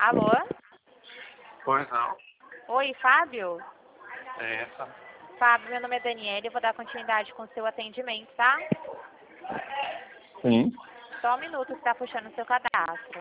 Alô? Pois não. Oi, Fábio? É essa. Fábio, meu nome é Daniela e eu vou dar continuidade com o seu atendimento, tá? Sim. Só um minuto que está puxando o seu cadastro.